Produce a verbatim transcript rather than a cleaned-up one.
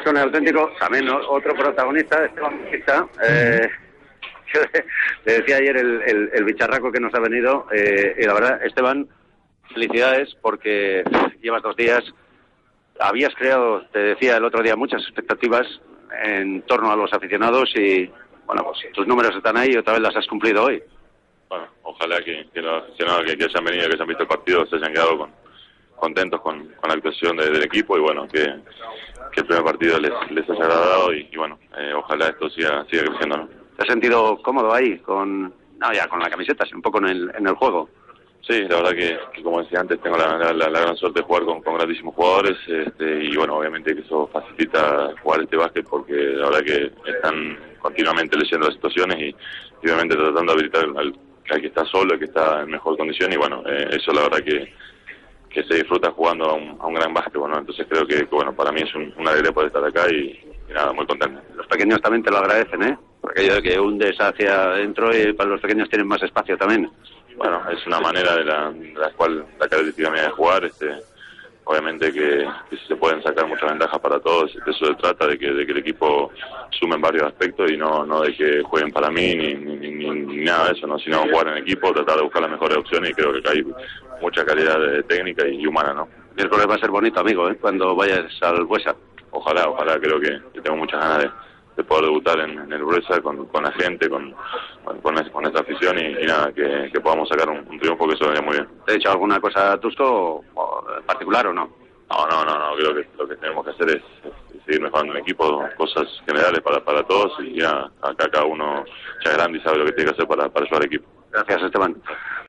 con el auténtico, también otro protagonista, Esteban Pista. Eh, yo le decía ayer el, el, el bicharraco que nos ha venido, eh, y la verdad, Esteban, felicidades porque llevas dos días, habías creado, te decía el otro día, muchas expectativas en torno a los aficionados y, bueno, pues tus números están ahí y otra vez las has cumplido hoy. Bueno, ojalá que, que los aficionados que, que hayan venido, que hayan visto el partido, se hayan quedado con, contentos con, con la actuación de, del equipo y bueno, que, que el primer partido les, les haya agradado y, y bueno, eh, ojalá esto siga, siga creciendo, ¿no? ¿Te has sentido cómodo ahí con, no ya con la camiseta, un poco en el, en el juego? Sí, la verdad que, que como decía antes, tengo la, la, la gran suerte de jugar con, con grandísimos jugadores este, y bueno, obviamente que eso facilita jugar este básquet porque la verdad que están continuamente leyendo las situaciones y, y obviamente tratando de habilitar al, al que está solo, al que está en mejor condición y bueno, eh, eso la verdad que, que se disfruta jugando a un, a un gran básquet, ¿no? Entonces creo que, que bueno, para mí es un, una alegría poder estar acá y, y nada, muy contento. Los pequeños también te lo agradecen, ¿eh? Porque aquello de que hundes hacia adentro y para los pequeños tienen más espacio también. Bueno, es una manera de la, de la cual la característica mía de jugar, este, obviamente que, que se pueden sacar muchas ventajas para todos, de eso se trata, de que, de que el equipo sume en varios aspectos y no, no de que jueguen para mí ni, ni, ni, ni nada de eso, ¿no? Sino jugar en equipo, tratar de buscar las mejores opciones y creo que hay mucha calidad de técnica y humana, ¿no? Y el problema va a ser bonito, amigo, ¿eh? Cuando vayas al Buesa. Ojalá, ojalá, creo que, que tengo muchas ganas de de poder debutar en, en el Buesa con, con la gente, con, con, con esta afición y, y nada, que, que podamos sacar un, un triunfo que eso venía muy bien. ¿Te he dicho alguna cosa, Tusco, en particular o no? No, no, no, no, creo que lo que tenemos que hacer es, es seguir mejorando el equipo, cosas generales para, para todos y ya acá cada uno ya es grande y sabe lo que tiene que hacer para, para ayudar al equipo. Gracias, Esteban.